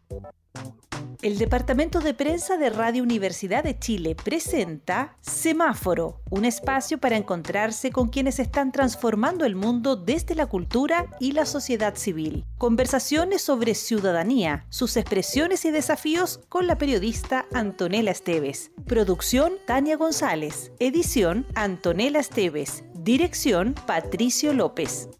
El Departamento de Prensa de Radio Universidad de Chile presenta Semáforo, un espacio para encontrarse con quienes están transformando el mundo desde la cultura y la sociedad civil. Conversaciones sobre ciudadanía, sus expresiones y desafíos con la periodista Antonella Esteves. Producción Tania González. Edición Antonella Esteves. Dirección Patricio López.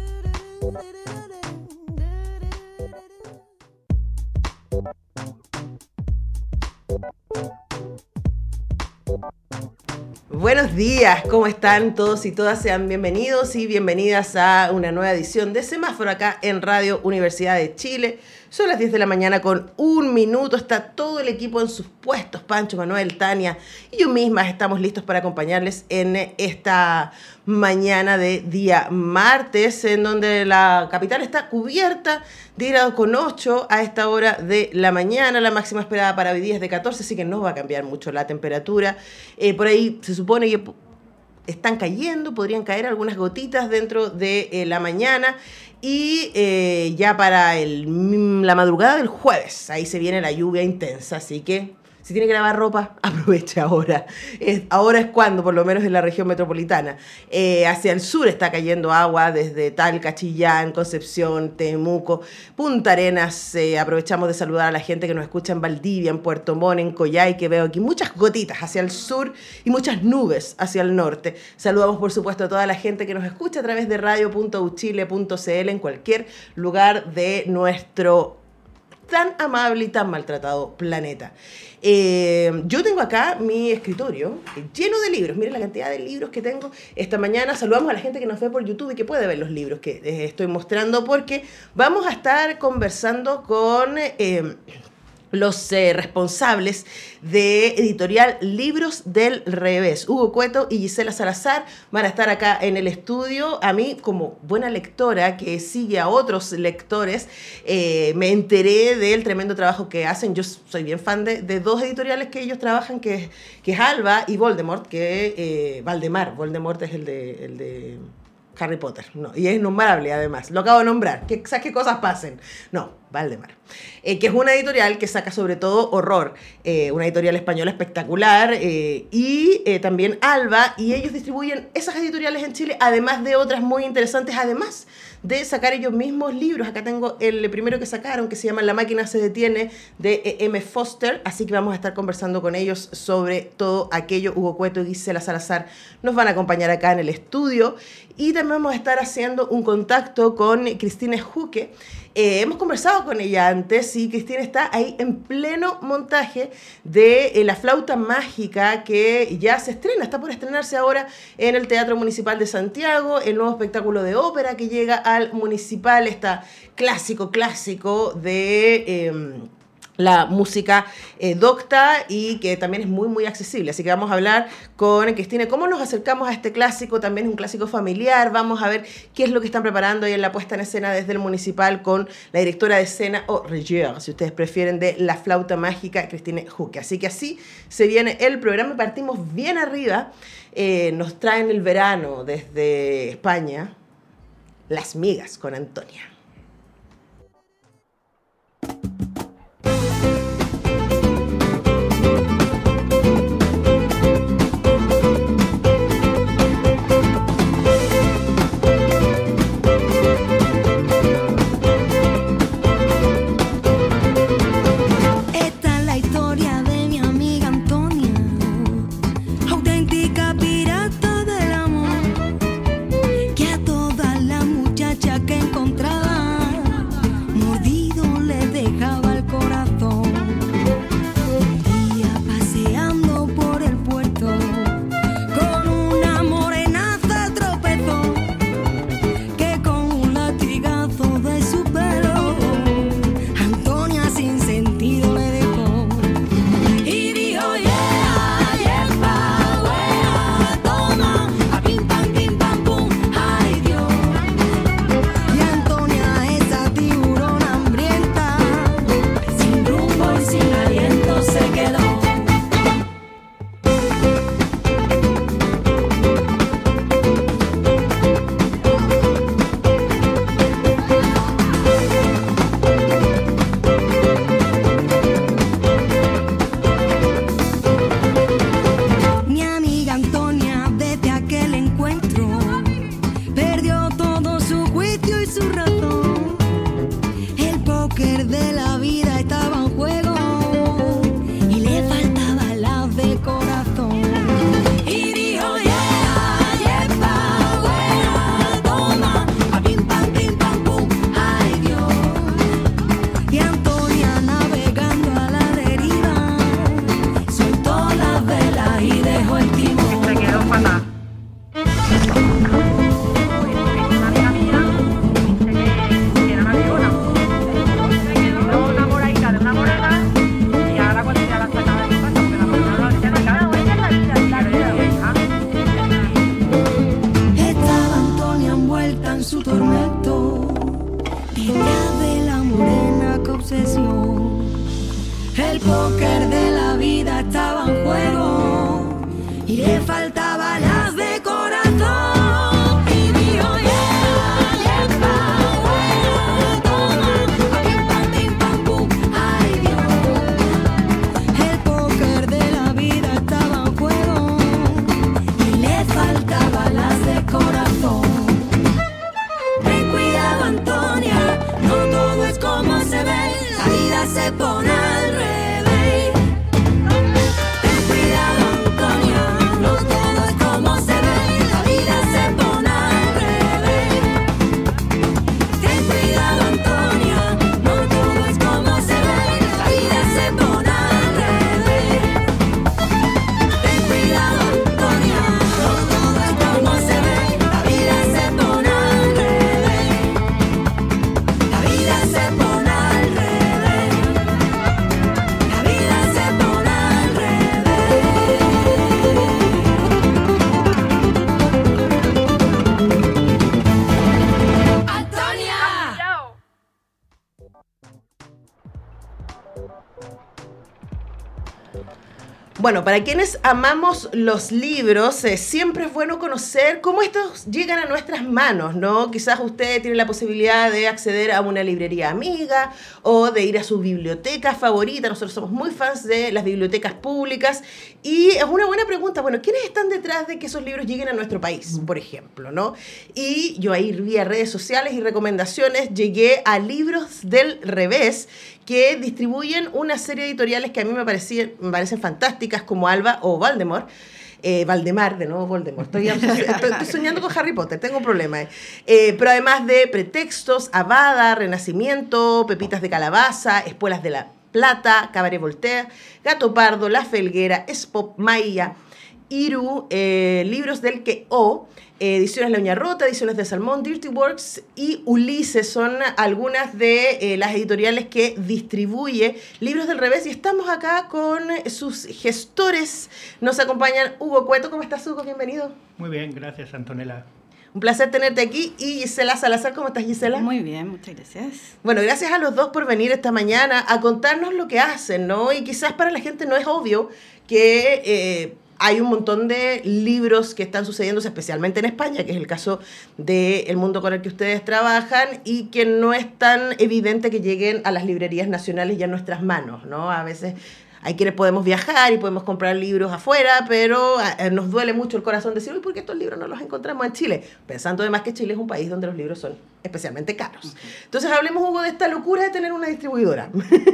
Buenos días, ¿cómo están todos y todas? Sean bienvenidos y bienvenidas a una nueva edición de Semáforo acá en Radio Universidad de Chile. Son las 10 de la mañana con 1 minuto, está todo el equipo en sus puestos, Pancho, Manuel, Tania y yo misma estamos listos para acompañarles en esta mañana de día martes, en donde la capital está cubierta de grados con 8 a esta hora de la mañana. La máxima esperada para hoy día es de 14, así que no va a cambiar mucho la temperatura. Por ahí se supone que están cayendo, podrían caer algunas gotitas dentro de la mañana. Y ya para la madrugada del jueves, ahí se viene la lluvia intensa, así que si tiene que lavar ropa, aproveche ahora. Ahora es cuando, por lo menos en la región metropolitana. Hacia el sur está cayendo agua desde Talca, Chillán, Concepción, Temuco, Punta Arenas. Aprovechamos de saludar a la gente que nos escucha en Valdivia, en Puerto Montt, en Coyhai, que veo aquí muchas gotitas hacia el sur y muchas nubes hacia el norte. Saludamos, por supuesto, a toda la gente que nos escucha a través de radio.uchile.cl en cualquier lugar de nuestro tan amable y tan maltratado planeta. Yo tengo acá mi escritorio lleno de libros. Miren la cantidad de libros que tengo. Esta mañana saludamos a la gente que nos ve por YouTube y que puede ver los libros que estoy mostrando, porque vamos a estar conversando con los responsables de Editorial Libros del Revés. Hugo Cueto y Gisela Salazar van a estar acá en el estudio. A mí, como buena lectora que sigue a otros lectores, me enteré del tremendo trabajo que hacen. Yo soy bien fan de dos editoriales que ellos trabajan, que es Alba y Voldemort, Valdemar. Voldemort es el de Harry Potter, no, y es innombrable además, lo acabo de nombrar, ¿sabes qué cosas pasen? No, Valdemar, que es una editorial que saca sobre todo horror, una editorial española espectacular, y también Alba, y ellos distribuyen esas editoriales en Chile, además de otras muy interesantes, además de sacar ellos mismos libros. Acá tengo el primero que sacaron, que se llama La máquina se detiene, de E.M. Foster, así que vamos a estar conversando con ellos sobre todo aquello. Hugo Cueto y Gisela Salazar nos van a acompañar acá en el estudio, y también vamos a estar haciendo un contacto con Cristina Juque. Hemos conversado con ella antes y Cristina está ahí en pleno montaje de La flauta mágica, que ya se estrena, está por estrenarse ahora en el Teatro Municipal de Santiago, el nuevo espectáculo de ópera que llega al Municipal, está clásico de la música docta, y que también es muy, muy accesible. Así que vamos a hablar con Cristina cómo nos acercamos a este clásico. También es un clásico familiar. Vamos a ver qué es lo que están preparando ahí en la puesta en escena desde el Municipal con la directora de escena, o regisseur, si ustedes prefieren, de La flauta mágica, Cristina Juque. Así que así se viene el programa. Partimos bien arriba. Nos traen el verano desde España, Las migas con Antonia. Pirata del amor, que a todas las muchachas que encontraba póker de la vida estaba en juego y le faltaba las de corazón. Y dijo, yeah, yepa, buena, toma, a pim pam, pum, ay Dios. Y Antonia navegando a la deriva, soltó las velas y dejó el timón. Se quedó fatal. Su tormento, detrás de la morena que obsesión. El póker de la vida estaba en juego y le faltaba las de corazón. Y dijo, yeah, yepa, buena, toma, pim pam, pum, ay Dios. El póker de la vida estaba en juego y le faltaba las de corazón. Antonia, no todo es como se ve, la vida se pone al revés. Ten cuidado, Antonia, no todo es como se ve, la vida se pone al revés. Ten cuidado, Antonia, no todo es como se ve, la vida se pone al revés. Ten cuidado, Antonia, no todo es como se ve, la vida se pone al revés. La vida se pone al revés. La vida se pone al revés. ¡Antonia! Bueno, para quienes amamos los libros, siempre es bueno conocer cómo estos llegan a nuestras manos, ¿no? Quizás usted tiene la posibilidad de acceder a una librería amiga o de ir a su biblioteca favorita. Nosotros somos muy fans de las bibliotecas públicas y es una buena pregunta. Bueno, ¿quiénes están detrás de que esos libros lleguen a nuestro país, por ejemplo, ¿no? Y yo ahí vía redes sociales y recomendaciones llegué a Libros del Revés, que distribuyen una serie de editoriales que a mí me parecen fantásticas, como Alba o Valdemar, de nuevo Voldemort. Estoy soñando con Harry Potter, tengo un problema. Pero además de Pretextos, Avada, Renacimiento, Pepitas de Calabaza, Espuelas de la Plata, Cabaret Voltaire, Gato Pardo, La Felguera, Spop, Maya, Iru, Libros del Que-O, Ediciones La Uña Rota, Ediciones de Salmón, Dirty Works y Ulises son algunas de las editoriales que distribuye Libros del Revés, y estamos acá con sus gestores. Nos acompañan Hugo Cueto. ¿Cómo estás, Hugo? Bienvenido. Muy bien, gracias, Antonella. Un placer tenerte aquí. Y Gisela Salazar, ¿cómo estás, Gisela? Muy bien, muchas gracias. Bueno, gracias a los dos por venir esta mañana a contarnos lo que hacen, ¿no? Y quizás para la gente no es obvio que hay un montón de libros que están sucediendo, especialmente en España, que es el caso del mundo con el que ustedes trabajan, y que no es tan evidente que lleguen a las librerías nacionales y a nuestras manos, ¿no? A veces hay quienes podemos viajar y podemos comprar libros afuera, pero nos duele mucho el corazón decir, uy, ¿por qué estos libros no los encontramos en Chile? Pensando además que Chile es un país donde los libros son especialmente caros. Entonces hablemos, Hugo, de esta locura de tener una distribuidora.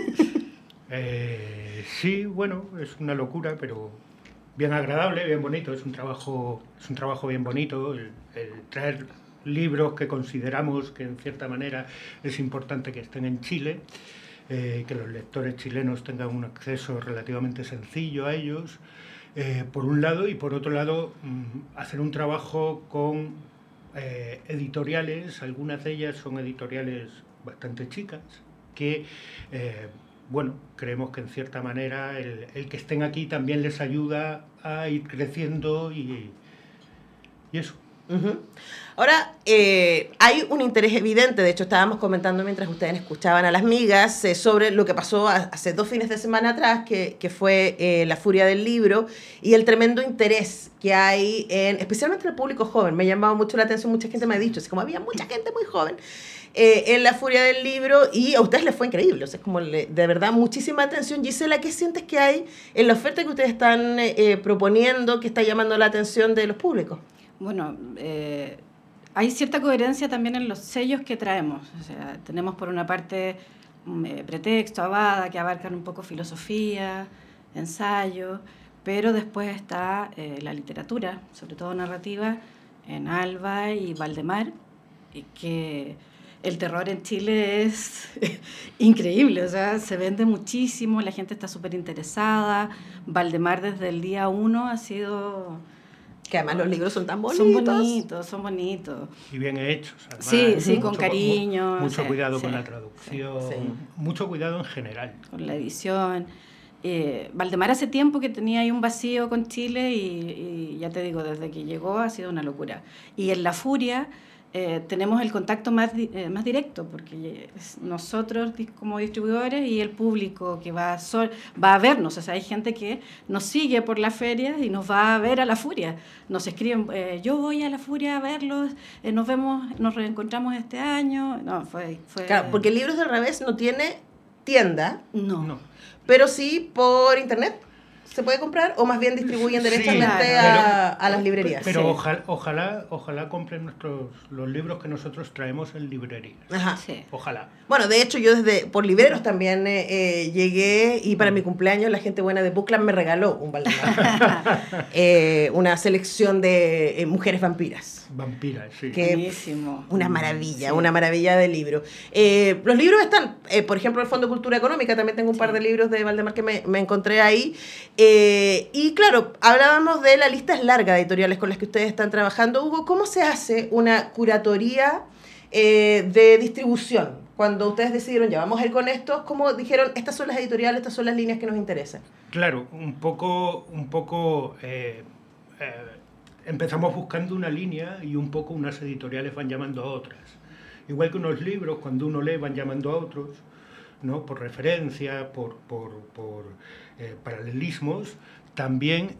Sí, bueno, es una locura, pero bien agradable, bien bonito. Es un trabajo bien bonito, el traer libros que consideramos que en cierta manera es importante que estén en Chile, que los lectores chilenos tengan un acceso relativamente sencillo a ellos, por un lado, y por otro lado hacer un trabajo con editoriales. Algunas de ellas son editoriales bastante chicas que bueno, creemos que en cierta manera el que estén aquí también les ayuda a ir creciendo y eso. Uh-huh. Ahora, hay un interés evidente, de hecho estábamos comentando mientras ustedes escuchaban a las migas sobre lo que pasó hace 2 fines de semana atrás, que fue la furia del libro, y el tremendo interés que hay, especialmente en el público joven. Me ha llamado mucho la atención, mucha gente me ha dicho, así como había mucha gente muy joven en la furia del libro, y a ustedes les fue increíble, o sea, es como de verdad muchísima atención. Gisela, ¿qué sientes que hay en la oferta que ustedes están proponiendo que está llamando la atención de los públicos? Bueno, hay cierta coherencia también en los sellos que traemos. O sea, tenemos por una parte Pretexto, Abada, que abarcan un poco filosofía, ensayo, pero después está la literatura, sobre todo narrativa, en Alba y Valdemar, y que el terror en Chile es increíble, o sea, se vende muchísimo, la gente está súper interesada. Valdemar desde el día 1 ha sido... Que además los libros son tan bonitos. Son bonitos. Y bien hechos, además. Sí, con cariño. Mucho sí, cuidado sí, con la traducción, sí. mucho cuidado en general. Con la edición. Valdemar hace tiempo que tenía ahí un vacío con Chile y ya te digo, desde que llegó ha sido una locura. Y en La Furia tenemos el contacto más directo, porque nosotros como distribuidores y el público que va a vernos, o sea, hay gente que nos sigue por las ferias y nos va a ver a La Furia. Nos escriben, yo voy a La Furia a verlos, nos vemos, nos reencontramos este año. No, fue... Claro, porque Libros del Revés no tiene tienda, No. pero sí por internet se puede comprar, o más bien distribuyen directamente claro. a las librerías. Pero Sí. ojalá compren los libros que nosotros traemos en librerías. Ajá. Sí. Ojalá. Bueno, de hecho yo por Libreros también llegué, y para mi cumpleaños la gente buena de Bookland me regaló un Valdemar. Una selección de mujeres vampiras. Vampiras, sí. Que Buenísimo. una maravilla, Sí. una maravilla de libro. Los libros están, por ejemplo, el Fondo de Cultura Económica, también tengo un par de libros de Valdemar que me encontré ahí. Y claro, hablábamos de la lista es larga de editoriales con las que ustedes están trabajando. Hugo, ¿cómo se hace una curatoría de distribución? Cuando ustedes decidieron, ya vamos a ir con estos, ¿cómo dijeron, estas son las editoriales, estas son las líneas que nos interesan? Claro, un poco empezamos buscando una línea y un poco unas editoriales van llamando a otras. Igual que unos libros, cuando uno lee, van llamando a otros, ¿no? Por referencia, por paralelismos. También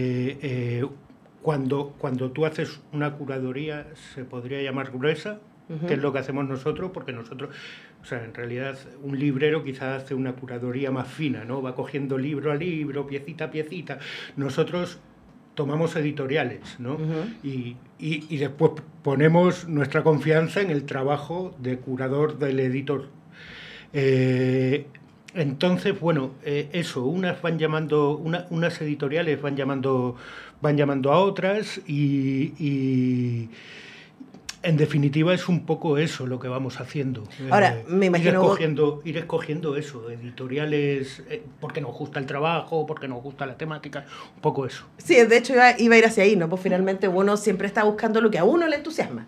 cuando tú haces una curaduría se podría llamar gruesa, que es lo que hacemos nosotros, porque nosotros, o sea, en realidad un librero quizás hace una curaduría más fina, ¿no? Va cogiendo libro a libro, piecita a piecita. Nosotros tomamos editoriales, ¿no? Y después ponemos nuestra confianza en el trabajo de curador del editor. Entonces, bueno, eso, unas editoriales van llamando a otras y en definitiva es un poco eso lo que vamos haciendo. Ahora, me imagino ir escogiendo eso, editoriales, porque nos gusta el trabajo, porque nos gusta la temática, un poco eso. Sí, de hecho iba a ir hacia ahí, ¿no? Pues finalmente uno siempre está buscando lo que a uno le entusiasma.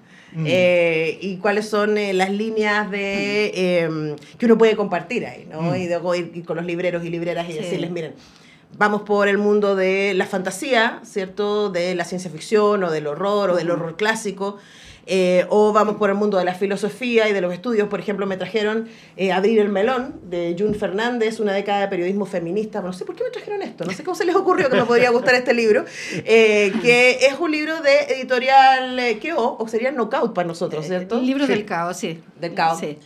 Y cuáles son las líneas que uno puede compartir ahí, ¿no? Y luego ir con los libreros y libreras y decirles, miren, vamos por el mundo de la fantasía, ¿cierto? De la ciencia ficción o del horror o del horror clásico. O vamos por el mundo de la filosofía y de los estudios. Por ejemplo, me trajeron Abrir el melón, de June Fernández, una década de periodismo feminista. No sé por qué me trajeron esto, no sé cómo se les ocurrió que me podría gustar este libro, que es un libro de editorial o sería Knockout para nosotros, ¿cierto? Libros Sí. del Caos, sí. Del Caos. Sí.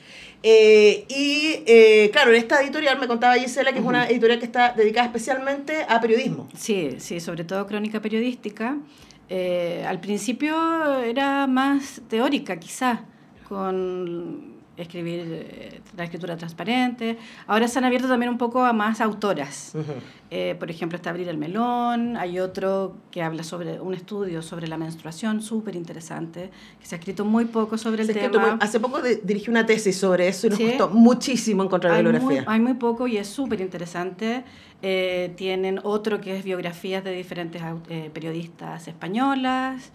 Claro, en esta editorial me contaba Gisela que es una editorial que está dedicada especialmente a periodismo. Sí, sobre todo crónica periodística. Al principio era más teórica, quizás, con escribir la escritura transparente. Ahora se han abierto también un poco a más autoras. Por ejemplo, está Abrir el melón, hay otro que habla sobre un estudio sobre la menstruación, súper interesante, que se ha escrito muy poco sobre el tema. Hace poco dirigí una tesis sobre eso y nos ¿Sí? costó muchísimo encontrar bibliografía. Hay muy poco y es súper interesante. Tienen otro que es biografías de diferentes periodistas españolas.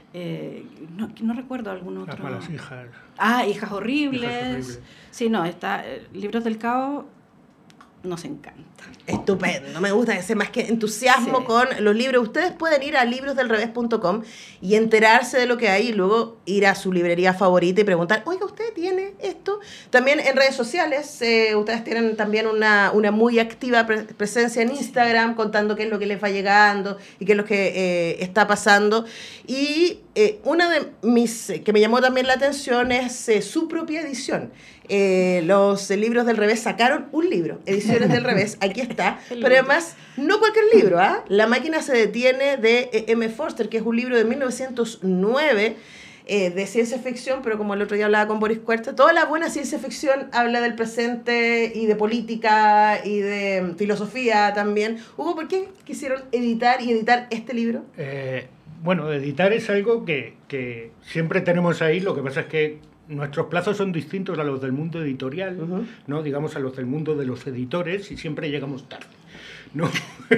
No recuerdo algún otro. Las malas hijas. Hijas horribles. Sí, no, Libros del Caos nos encanta. Estupendo, me gusta ese más que entusiasmo Sí. con los libros. Ustedes pueden ir a librosdelrevés.com y enterarse de lo que hay y luego ir a su librería favorita y preguntar, oiga, ¿usted tiene esto? También en redes sociales, ustedes tienen también una muy activa presencia en Instagram, contando qué es lo que les va llegando y qué es lo que está pasando. Y una de mis que me llamó también la atención es su propia edición. Los Libros del Revés sacaron un libro, Ediciones del Revés, aquí está, pero además no cualquier libro, La máquina se detiene, de M. Forster, que es un libro de 1909, de ciencia ficción, pero como el otro día hablaba con Boris Cuerta, toda la buena ciencia ficción habla del presente y de política y de filosofía también. Hugo, ¿por qué quisieron editar este libro? Bueno, editar es algo que siempre tenemos ahí, lo que pasa es que nuestros plazos son distintos a los del mundo editorial, ¿no? Digamos a los del mundo de los editores, y siempre llegamos tarde, ¿no?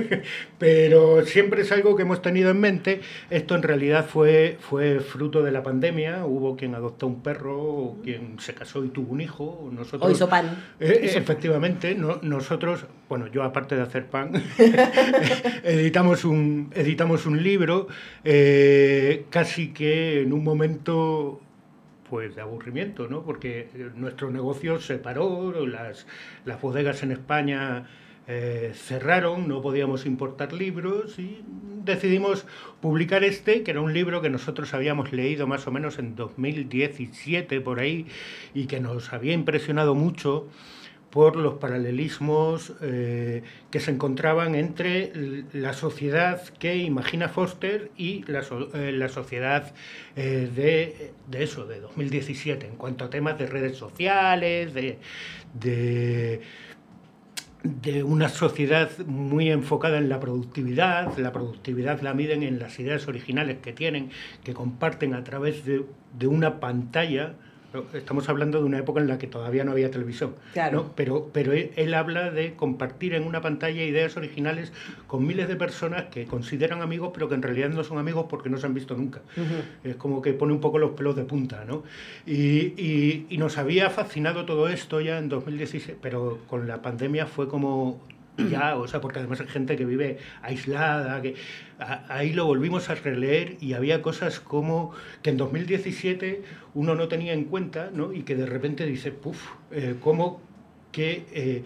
Pero siempre es algo que hemos tenido en mente. Esto en realidad fue fruto de la pandemia. Hubo quien adoptó un perro, o quien se casó y tuvo un hijo. Nosotros, o hizo pan. Efectivamente, nosotros, bueno, yo aparte de hacer pan, editamos un libro, casi que en un momento pues de aburrimiento, ¿no? Porque nuestro negocio se paró, las bodegas en España cerraron, no podíamos importar libros, y decidimos publicar que era un libro que nosotros habíamos leído más o menos en 2017 por ahí, y que nos había impresionado mucho por los paralelismos que se encontraban entre la sociedad que imagina Foster y la sociedad de 2017, en cuanto a temas de redes sociales, de una sociedad muy enfocada en la productividad. La productividad la miden en las ideas originales que tienen, que comparten a través de una pantalla. Estamos hablando de una época en la que todavía no había televisión, claro, ¿no? Pero él habla de compartir en una pantalla ideas originales con miles de personas que consideran amigos, pero que en realidad no son amigos porque no se han visto nunca. Es como que pone un poco los pelos de punta, ¿no? Y nos había fascinado todo esto ya en 2016, pero con la pandemia fue como ya, o sea, porque además hay gente que vive aislada, que ahí lo volvimos a releer, y había cosas como que en 2017 uno no tenía en cuenta, ¿no? Y que de repente dice, cómo que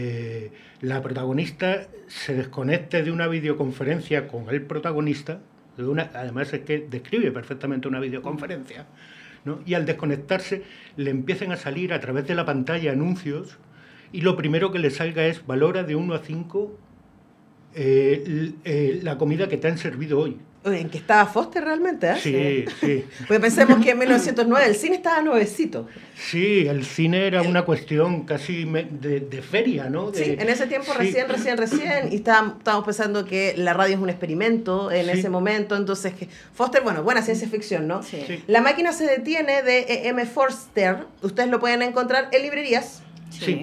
la protagonista se desconecte de una videoconferencia con el protagonista, además es que describe perfectamente una videoconferencia, ¿no? Y al desconectarse le empiezan a salir a través de la pantalla anuncios, y lo primero que le salga es: valora de 1 a 5 la comida que te han servido hoy. ¿En que estaba Foster realmente? Sí. Pues pensemos que en 1909 el cine estaba nuevecito. Sí, el cine era una cuestión casi de feria, ¿no? Sí, en ese tiempo recién, y estábamos pensando que la radio es un experimento en ese momento. Entonces, Foster, bueno, buena ciencia ficción, ¿no? Sí. La máquina se detiene de E.M. Forster. Ustedes lo pueden encontrar en librerías. Sí.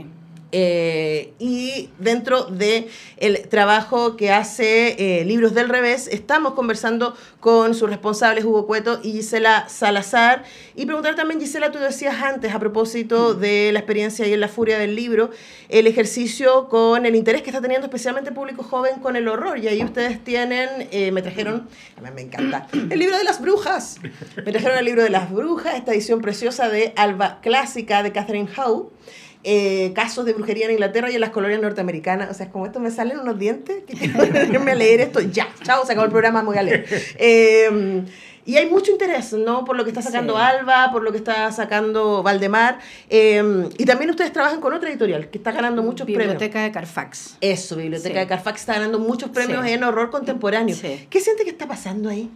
Y dentro de el trabajo que hace Libros del Revés, estamos conversando con sus responsables Hugo Cueto y Gisela Salazar, y preguntar también, Gisela, tú decías antes a propósito de la experiencia y en la furia del libro, el ejercicio con el interés que está teniendo especialmente el público joven con el horror, y ahí ustedes tienen, me trajeron, a mí me encanta, el libro de las brujas, esta edición preciosa de Alba Clásica de Catherine Howe. Casos de brujería en Inglaterra y en las colonias norteamericanas. O sea, es como esto me salen unos dientes, que quiero ponerme a leer esto ya. Chao, se acabó el programa, me voy a leer. Y hay mucho interés, ¿no? Por lo que está sacando Alba, por lo que está sacando Valdemar. Y también ustedes trabajan con otra editorial que está ganando muchos premios. Biblioteca de Carfax. Eso, Biblioteca de Carfax está ganando muchos premios en horror contemporáneo. Sí. ¿Qué siente que está pasando ahí?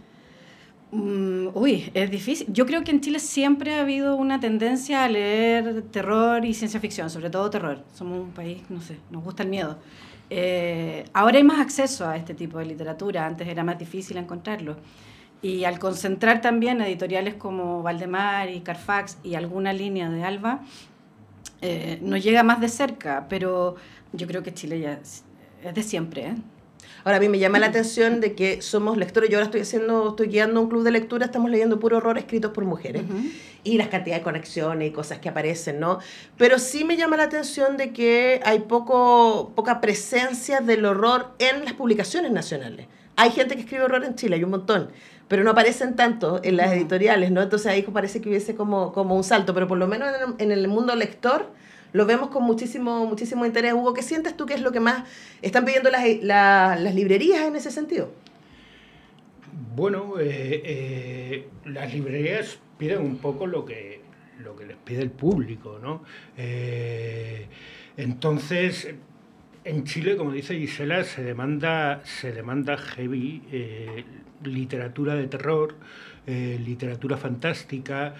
Es difícil. Yo creo que en Chile siempre ha habido una tendencia a leer terror y ciencia ficción, sobre todo terror. Somos un país, no sé, nos gusta el miedo. Ahora hay más acceso a este tipo de literatura, antes era más difícil encontrarlo. Y al concentrar también editoriales como Valdemar y Carfax y alguna línea de Alba, nos llega más de cerca, pero yo creo que Chile ya es de siempre, ¿eh? Ahora, a mí me llama la atención de que somos lectores. Yo ahora estoy guiando un club de lectura, estamos leyendo puro horror escritos por mujeres. Y las cantidades de conexiones y cosas que aparecen, ¿no? Pero sí me llama la atención de que hay poca presencia del horror en las publicaciones nacionales. Hay gente que escribe horror en Chile, hay un montón, pero no aparecen tanto en las editoriales, ¿no? Entonces ahí parece que hubiese como un salto, pero por lo menos en el mundo lector lo vemos con muchísimo interés. Hugo, ¿qué sientes tú que es lo que más están pidiendo las librerías en ese sentido? Bueno, las librerías piden un poco lo que les pide el público, ¿no? Entonces, En Chile, como dice Gisela, se demanda heavy literatura de terror, literatura fantástica.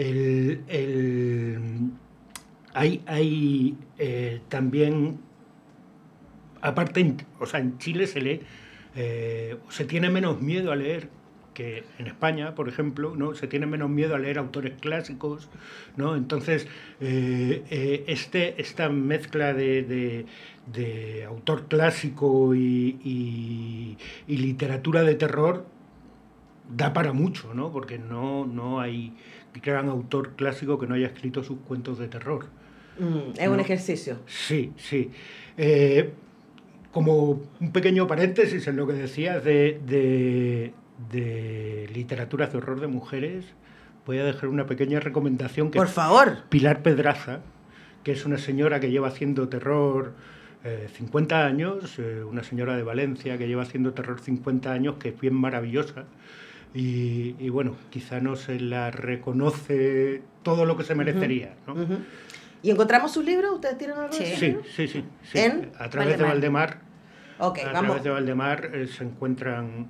Hay también, aparte, en Chile se lee, se tiene menos miedo a leer que en España, por ejemplo, ¿no? Se tiene menos miedo a leer autores clásicos, ¿no? Entonces, esta mezcla de autor clásico y literatura de terror da para mucho, ¿no? Porque no hay gran autor clásico que no haya escrito sus cuentos de terror. Es un ejercicio. Sí. Como un pequeño paréntesis en lo que decías de literatura de horror de mujeres, voy a dejar una pequeña recomendación que Por favor. Pilar Pedraza, que es una señora que lleva haciendo terror 50 años, una señora de Valencia que lleva haciendo terror 50 años, que es bien maravillosa y bueno, quizá no se la reconoce todo lo que se merecería, ¿no? ¿Y encontramos sus libros? ¿Ustedes tienen algo de sus Sí. libros? ¿En? A través de Valdemar. Ok, A vamos. través de Valdemar se encuentran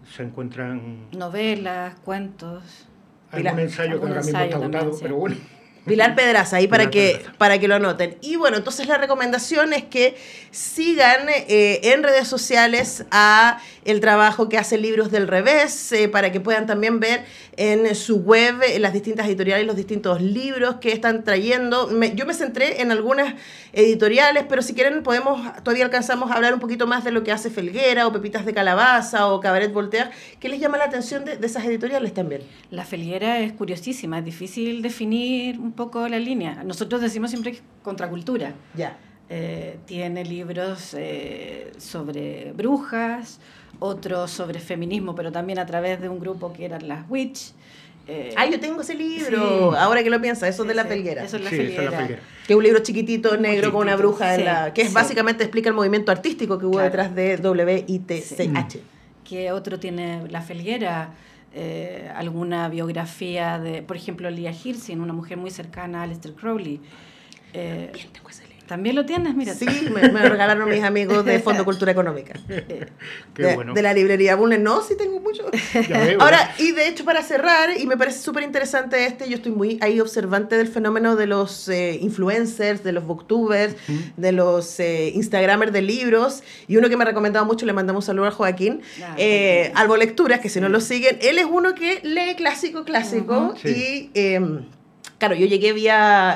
Novelas, cuentos. algún ensayo que algún ahora mismo ensayo está también, agotado, sí. pero bueno. Pilar Pedraza, ahí Pilar Pedraza. para que lo anoten. Y bueno, entonces la recomendación es que sigan en redes sociales a el trabajo que hace Libros del Revés, para que puedan también ver en su web las distintas editoriales, los distintos libros que están trayendo. Yo me centré en algunas editoriales, pero si quieren todavía alcanzamos a hablar un poquito más de lo que hace Felguera o Pepitas de Calabaza o Cabaret Voltaire. ¿Qué les llama la atención de esas editoriales también? La Felguera es curiosísima, es difícil definir un poco la línea. Nosotros decimos siempre que es contracultura. Ya. Tiene libros sobre brujas, otros sobre feminismo, pero también a través de un grupo que eran las Witch. Yo tengo ese libro, Sí. ahora que lo piensa, eso es de la Sí, Felguera. eso es la Sí, esa es la Felguera. Felguera. Que es un libro chiquitito, negro, con una bruja Sí, que es sí. básicamente explica el movimiento artístico que hubo Claro. detrás de WITCH. Que otro tiene la Felguera, alguna biografía de, por ejemplo, Leah Hirsin, una mujer muy cercana a Aleister Crowley. Bien, tengo ese libro. También lo tienes, mira. Sí, me lo regalaron mis amigos de Fondo Cultura Económica. Qué bueno. De la librería Bulnes. No, sí tengo mucho. Ya veo, Ahora, y de hecho, para cerrar, y me parece súper interesante yo estoy muy ahí observante del fenómeno de los influencers, de los booktubers, de los instagramers de libros, y uno que me ha recomendado mucho, le mandamos un saludo a Joaquín, Albo Lecturas, que si no lo siguen, él es uno que lee clásico, Sí. y claro, yo llegué vía...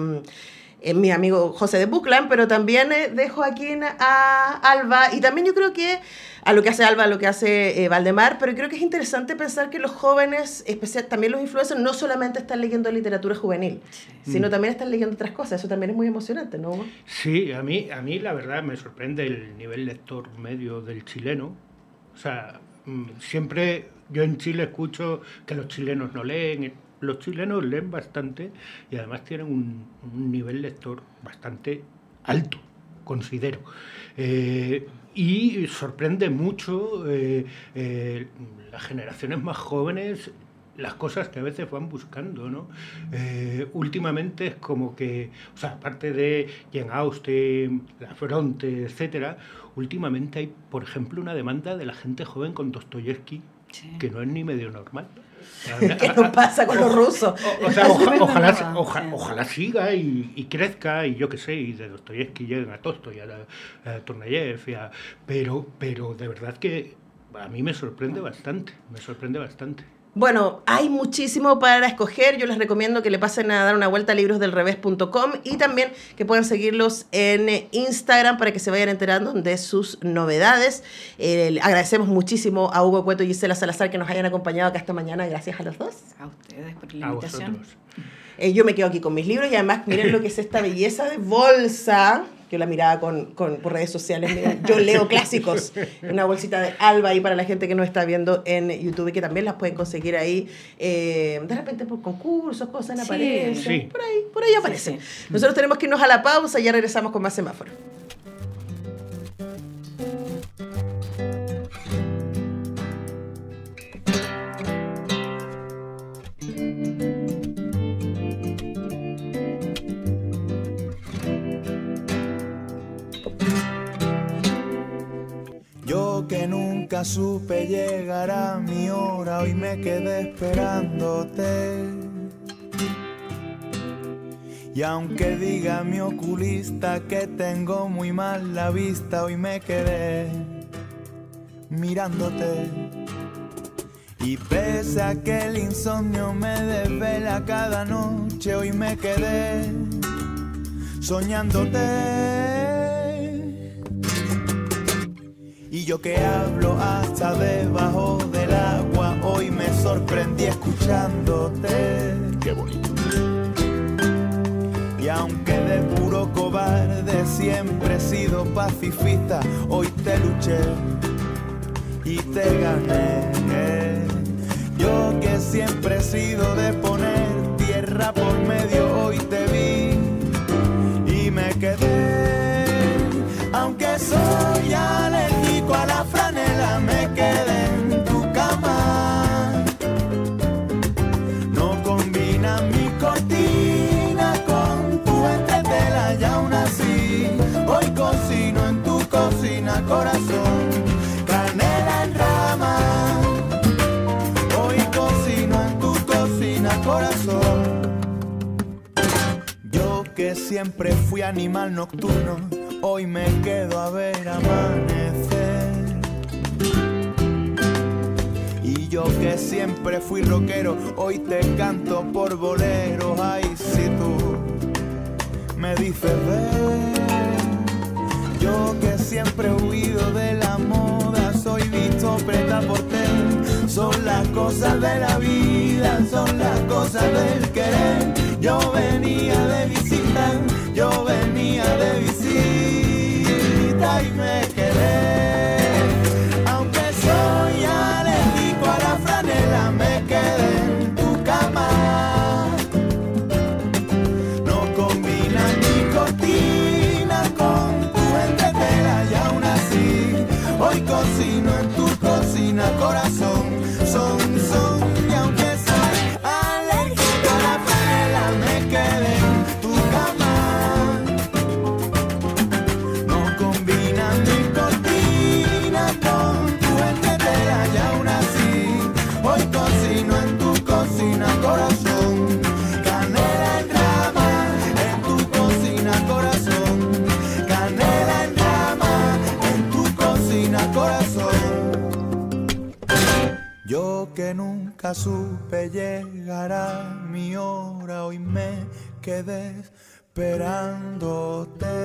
mi amigo José de Bookland, pero también de Joaquín a Alba, y también yo creo que a lo que hace Alba, a lo que hace Valdemar, pero creo que es interesante pensar que los jóvenes, también los influencers, no solamente están leyendo literatura juvenil, sino también están leyendo otras cosas. Eso también es muy emocionante, ¿no? Sí, a mí la verdad me sorprende el nivel lector medio del chileno. O sea, siempre yo en Chile escucho que los chilenos no leen. Los chilenos leen bastante y además tienen un nivel lector bastante alto, considero. Y sorprende mucho las generaciones más jóvenes, las cosas que a veces van buscando, ¿no? Últimamente es como que, o sea, aparte de Jane Austen, La Fronte, etcétera, últimamente hay, por ejemplo, una demanda de la gente joven con Dostoyevsky, que no es ni medio normal. ¿Qué nos pasa con los rusos? O sea, Sí. ojalá siga y crezca, y yo qué sé, y de Dostoyevsky lleguen a Tolstoy, a Turgenev, pero de verdad que a mí me sorprende bastante. Bueno, hay muchísimo para escoger. Yo les recomiendo que le pasen a dar una vuelta a librosdelrevés.com y también que puedan seguirlos en Instagram para que se vayan enterando de sus novedades. Agradecemos muchísimo a Hugo Cueto y Gisela Salazar que nos hayan acompañado acá esta mañana. Gracias a los dos. A ustedes por la A invitación. vosotros. Yo me quedo aquí con mis libros y además miren lo que es esta belleza de bolsa. Yo la miraba por redes sociales. Miren, yo leo clásicos. Una bolsita de Alba ahí para la gente que nos está viendo en YouTube y que también las pueden conseguir ahí. De repente por concursos, cosas Sí. aparecen. Sí. Por ahí aparecen. Sí. Nosotros tenemos que irnos a la pausa y ya regresamos con más semáforo. Yo que nunca supe llegar a mi hora, hoy me quedé esperándote. Y aunque diga mi oculista que tengo muy mal la vista, hoy me quedé mirándote. Y pese a que el insomnio me desvela cada noche, hoy me quedé soñándote. Y yo que hablo hasta debajo del agua, hoy me sorprendí escuchándote. Qué bonito. Y aunque de puro cobarde siempre he sido pacifista, hoy te luché y te gané. Yo que siempre he sido de poner tierra por medio, hoy te vi y me quedé. Aunque soy alérgico a la franela, me quedé en tu cama. No combina mi cortina con tu entretela, y aún así hoy cocino en tu cocina, corazón. Canela en rama, hoy cocino en tu cocina, corazón. Yo que siempre fui animal nocturno, hoy me quedo a ver amanecer. Y yo que siempre fui rockero, hoy te canto por boleros. Ay, si tú me dices ven. Yo que siempre he huido de la moda, soy visto preta por ten. Son las cosas de la vida, son las cosas del querer. Yo venía de visita, yo venía de visita y me quedé. Aunque soy alérgico a la franela, me quedé en tu cama. No combina mi cortina con tu entretela, y aún así hoy cocino en tu cocina, corazón. Y aunque soy alérgico a la franela, me quedé en tu cama. No combina mi cortina con tu entretela, y aún así hoy cocino en tu cocina, corazón. Canela en rama, en tu cocina, corazón. Canela en rama, en tu cocina, corazón. Yo que nunca supe llegar a mi hora, hoy me quedé esperándote.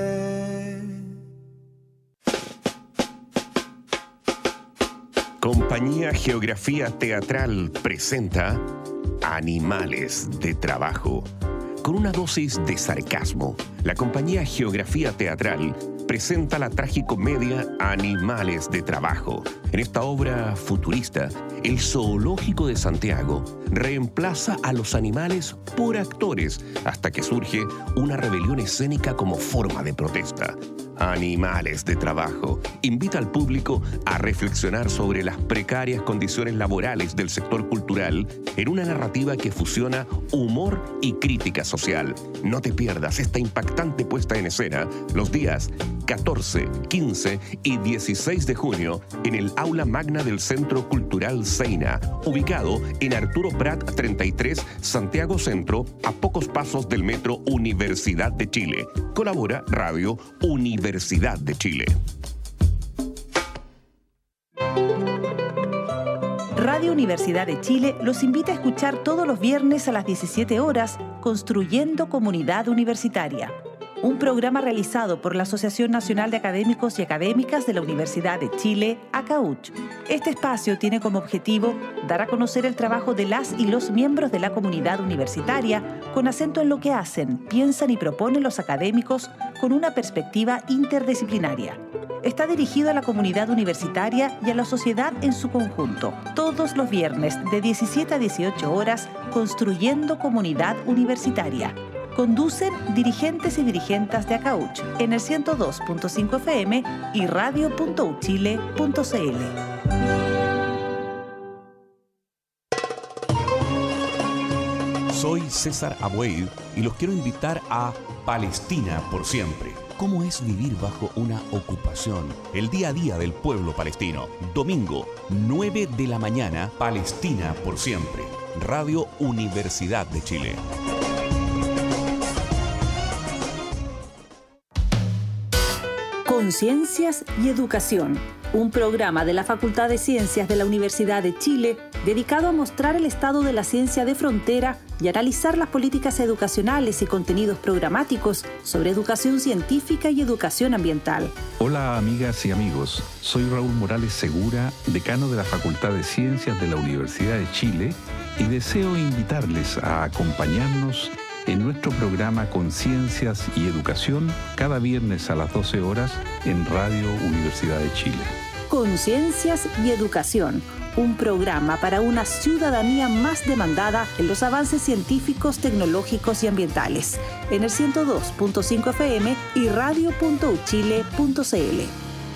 Compañía Geografía Teatral presenta Animales de Trabajo. Con una dosis de sarcasmo, la Compañía Geografía Teatral presenta la tragicomedia Animales de Trabajo. En esta obra futurista, el Zoológico de Santiago reemplaza a los animales por actores hasta que surge una rebelión escénica como forma de protesta. Animales de Trabajo invita al público a reflexionar sobre las precarias condiciones laborales del sector cultural en una narrativa que fusiona humor y crítica social. No te pierdas esta impactante puesta en escena los días 14, 15 y 16 de junio en el Aula Magna del Centro Cultural Seina, ubicado en Arturo Prat 33, Santiago Centro, a pocos pasos del Metro Universidad de Chile. Colabora Radio Universidad de Chile. Radio Universidad de Chile los invita a escuchar todos los viernes a las 17 horas Construyendo Comunidad Universitaria, un programa realizado por la Asociación Nacional de Académicos y Académicas de la Universidad de Chile, ACAUCH. Este espacio tiene como objetivo dar a conocer el trabajo de las y los miembros de la comunidad universitaria con acento en lo que hacen, piensan y proponen los académicos con una perspectiva interdisciplinaria. Está dirigido a la comunidad universitaria y a la sociedad en su conjunto. Todos los viernes de 17 a 18 horas, Construyendo Comunidad Universitaria. Conducen dirigentes y dirigentas de ACAUCH en el 102.5 FM y radio.uchile.cl. Soy Soy César Aboid y los quiero invitar a Palestina por siempre. ¿Cómo es vivir bajo una ocupación? El día a día del pueblo palestino. Domingo, 9 de la mañana, Palestina por siempre. Radio Universidad de Chile. Conciencias y Educación, un programa de la Facultad de Ciencias de la Universidad de Chile dedicado a mostrar el estado de la ciencia de frontera y analizar las políticas educacionales y contenidos programáticos sobre educación científica y educación ambiental. Hola amigas y amigos, soy Raúl Morales Segura, decano de la Facultad de Ciencias de la Universidad de Chile y deseo invitarles a acompañarnos en nuestro programa Conciencias y Educación cada viernes a las 12 horas en Radio Universidad de Chile. Conciencias y Educación, un programa para una ciudadanía más demandada en los avances científicos, tecnológicos y ambientales, en el 102.5 FM y radio.uchile.cl.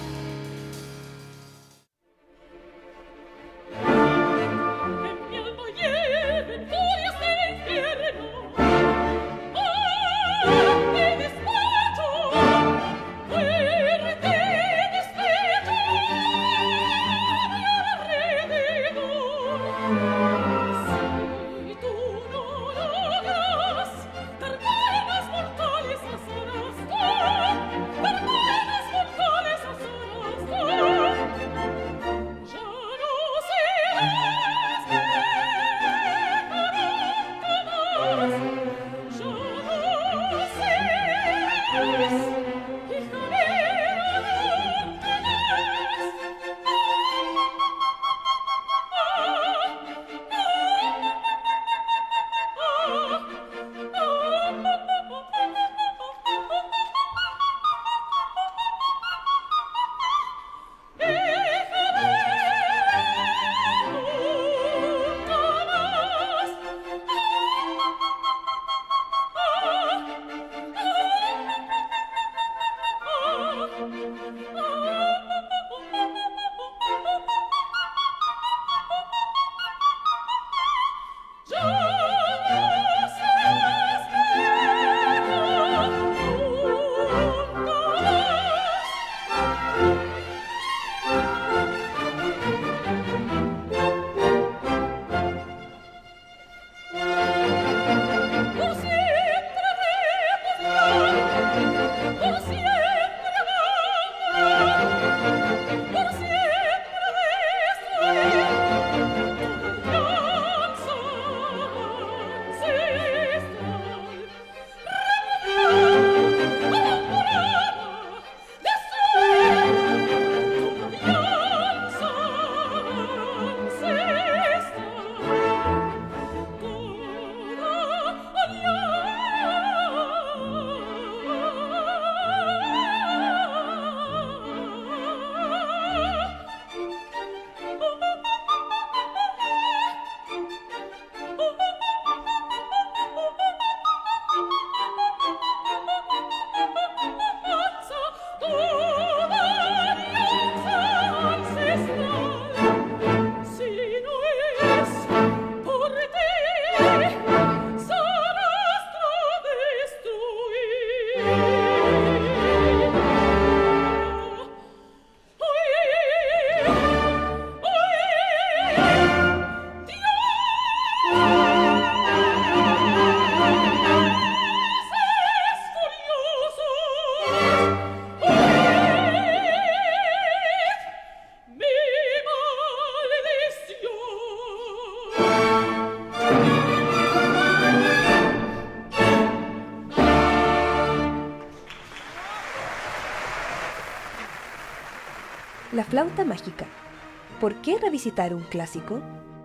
La flauta mágica. ¿Por qué revisitar un clásico?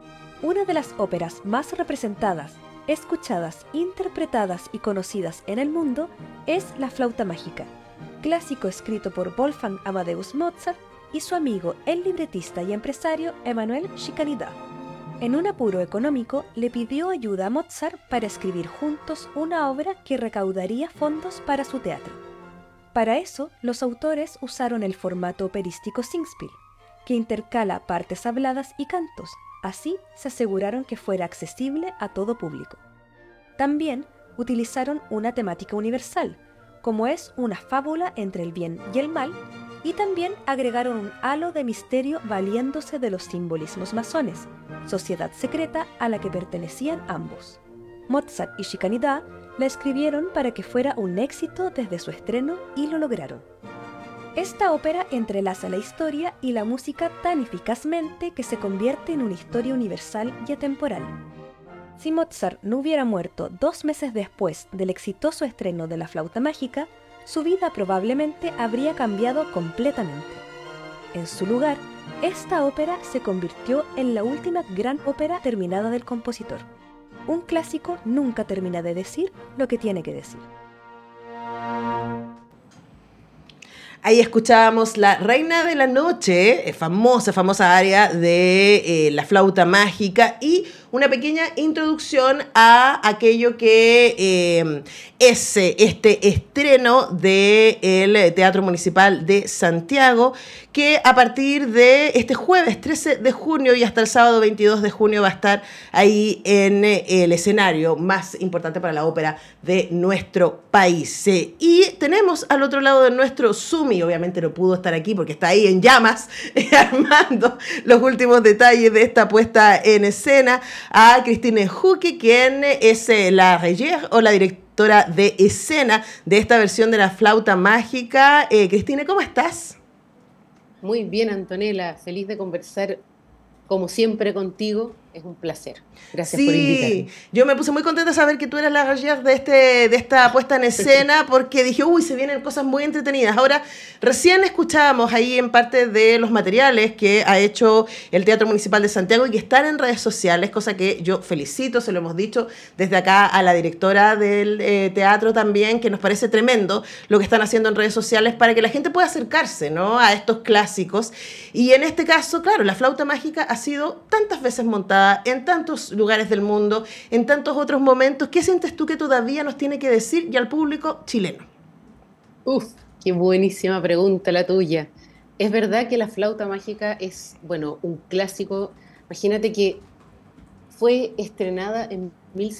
Una de las óperas más representadas, escuchadas, interpretadas y conocidas en el mundo es La flauta mágica, clásico escrito por Wolfgang Amadeus Mozart y su amigo el libretista y empresario Emmanuel Schikaneder. En un apuro económico, le pidió ayuda a Mozart para escribir juntos una obra que recaudaría fondos para su teatro. Para eso, los autores usaron el formato operístico Singspiel, que intercala partes habladas y cantos. Así se aseguraron que fuera accesible a todo público. También utilizaron una temática universal, como es una fábula entre el bien y el mal, y también agregaron un halo de misterio valiéndose de los simbolismos masones, sociedad secreta a la que pertenecían ambos. Mozart y Schikaneder la escribieron para que fuera un éxito desde su estreno y lo lograron. Esta ópera entrelaza la historia y la música tan eficazmente que se convierte en una historia universal y atemporal. Si Mozart no hubiera muerto 2 meses después del exitoso estreno de La Flauta Mágica, su vida probablemente habría cambiado completamente. En su lugar, esta ópera se convirtió en la última gran ópera terminada del compositor. Un clásico nunca termina de decir lo que tiene que decir. Ahí escuchábamos La Reina de la Noche, famosa aria de La Flauta Mágica, y una pequeña introducción a aquello que es este estreno del Teatro Municipal de Santiago, que a partir de este jueves 13 de junio y hasta el sábado 22 de junio va a estar ahí en el escenario más importante para la ópera de nuestro país. Y tenemos al otro lado de nuestro Zoom, y obviamente no pudo estar aquí porque está ahí en llamas, armando los últimos detalles de esta puesta en escena, a Christine Hucke, quien es la regie o la directora de escena de esta versión de La Flauta Mágica. Christine, ¿cómo estás? Muy bien, Antonella. Feliz de conversar, como siempre, contigo. Es un placer. Gracias por invitarme. Yo me puse muy contenta de saber que tú eras la regie de esta puesta en escena, porque dije, uy, se vienen cosas muy entretenidas. Ahora, recién escuchábamos ahí en parte de los materiales que ha hecho el Teatro Municipal de Santiago y que están en redes sociales, cosa que yo felicito, se lo hemos dicho desde acá a la directora del teatro también, que nos parece tremendo lo que están haciendo en redes sociales para que la gente pueda acercarse, ¿no?, a estos clásicos. Y en este caso, claro, La Flauta Mágica ha sido tantas veces montada en tantos lugares del mundo, en tantos otros momentos. ¿Qué sientes tú que todavía nos tiene que decir y al público chileno? Qué buenísima pregunta la tuya. Es verdad que La Flauta Mágica es, bueno, un clásico. Imagínate que fue estrenada en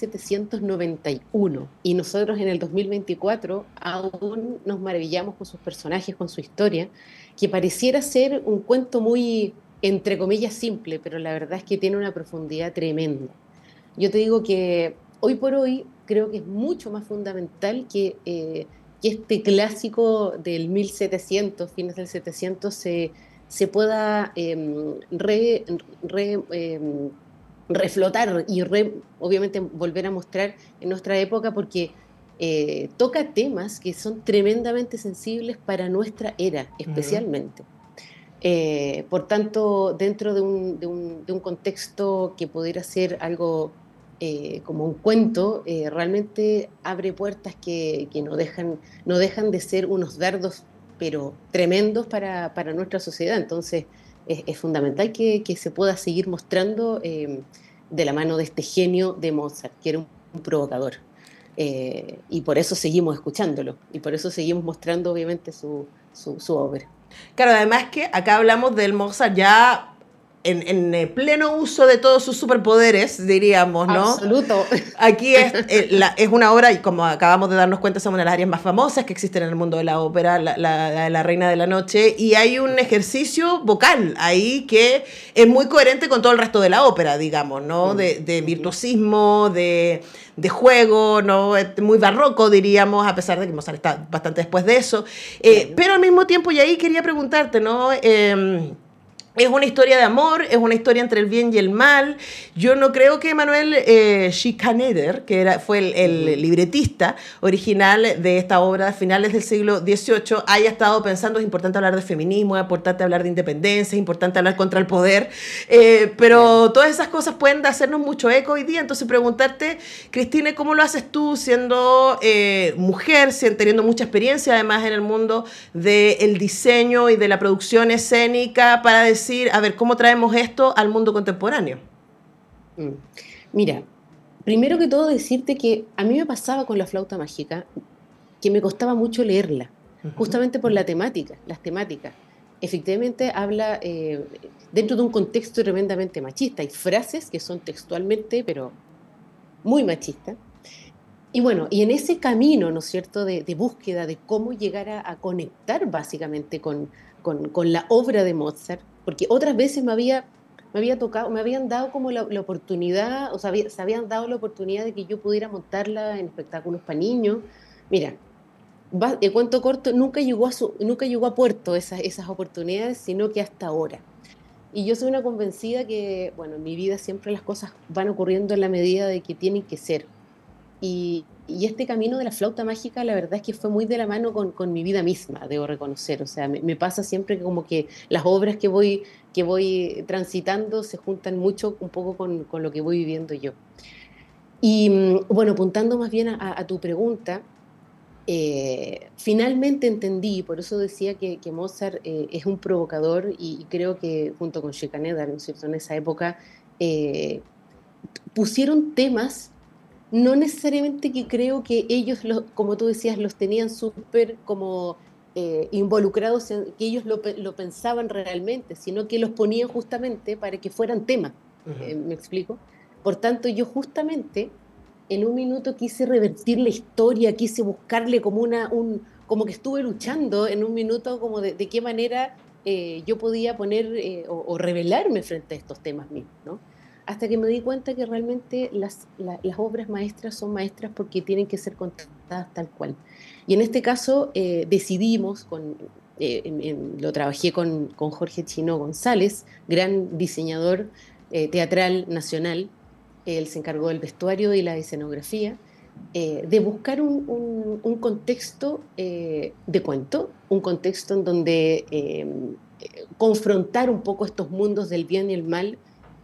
1791 y nosotros en el 2024 aún nos maravillamos con sus personajes, con su historia, que pareciera ser un cuento muy, entre comillas, simple, pero la verdad es que tiene una profundidad tremenda. Yo te digo que hoy por hoy creo que es mucho más fundamental que este clásico del 1700, fines del 700, se pueda reflotar y obviamente volver a mostrar en nuestra época, porque toca temas que son tremendamente sensibles para nuestra era, especialmente. Por tanto, dentro de un contexto que pudiera ser algo como un cuento, realmente abre puertas que no dejan de ser unos dardos, pero tremendos para nuestra sociedad. Entonces, es fundamental que se pueda seguir mostrando de la mano de este genio de Mozart, que era un provocador. Y por eso seguimos escuchándolo, y por eso seguimos mostrando, obviamente, su obra. Claro, además que acá hablamos del Mozart ya en pleno uso de todos sus superpoderes, diríamos, ¿no? Absoluto. Aquí es una obra, y como acabamos de darnos cuenta, es una de las áreas más famosas que existen en el mundo de la ópera, la Reina de la Noche, y hay un ejercicio vocal ahí que es muy coherente con todo el resto de la ópera, digamos, ¿no? De virtuosismo, de juego, ¿no? Muy barroco, diríamos, a pesar de que Mozart está bastante después de eso. Pero al mismo tiempo, y ahí quería preguntarte, ¿no? Es una historia de amor, es una historia entre el bien y el mal. Yo no creo que Emanuel Schikaneder, que fue el libretista original de esta obra de finales del siglo XVIII, haya estado pensando, es importante hablar de feminismo, es importante hablar de independencia, es importante hablar contra el poder, pero todas esas cosas pueden hacernos mucho eco hoy día. Entonces preguntarte, Christine, ¿cómo lo haces tú siendo mujer, teniendo mucha experiencia además en el mundo del diseño y de la producción escénica, para decir, a ver, ¿cómo traemos esto al mundo contemporáneo? Mira, primero que todo decirte que a mí me pasaba con La Flauta Mágica que me costaba mucho leerla, justamente por las temáticas. Efectivamente habla dentro de un contexto tremendamente machista. Hay frases que son textualmente, pero muy machistas. Y bueno, y en ese camino, ¿no es cierto?, de búsqueda de cómo llegar a conectar básicamente con la obra de Mozart, porque otras veces me había tocado, me habían dado como la oportunidad, o sea, se habían dado la oportunidad de que yo pudiera montarla en espectáculos para niños. Mira, de cuento corto, nunca llegó a puerto esas oportunidades, sino que hasta ahora. Y yo soy una convencida que, bueno, en mi vida siempre las cosas van ocurriendo en la medida de que tienen que ser. Y este camino de la flauta mágica, la verdad es que fue muy de la mano con mi vida misma, debo reconocer. O sea, me pasa siempre que como que las obras que voy transitando se juntan mucho un poco con lo que voy viviendo yo. Y bueno, apuntando más bien a tu pregunta, finalmente entendí, por eso decía que Mozart es un provocador, y creo que junto con Schikaneder, ¿no es cierto?, en esa época pusieron temas. No necesariamente que creo que ellos, como tú decías, los tenían súper como involucrados, que ellos lo pensaban realmente, sino que los ponían justamente para que fueran temas. ¿Me explico? Por tanto, yo justamente en un minuto quise revertir la historia, quise buscarle como como que estuve luchando en un minuto como de qué manera yo podía poner o revelarme frente a estos temas mismos, ¿no? Hasta que me di cuenta que realmente las obras maestras son maestras porque tienen que ser contadas tal cual. Y en este caso decidimos, lo trabajé con Jorge Chino González, gran diseñador teatral nacional. Él se encargó del vestuario y la escenografía, de buscar un contexto de cuento, un contexto en donde confrontar un poco estos mundos del bien y el mal,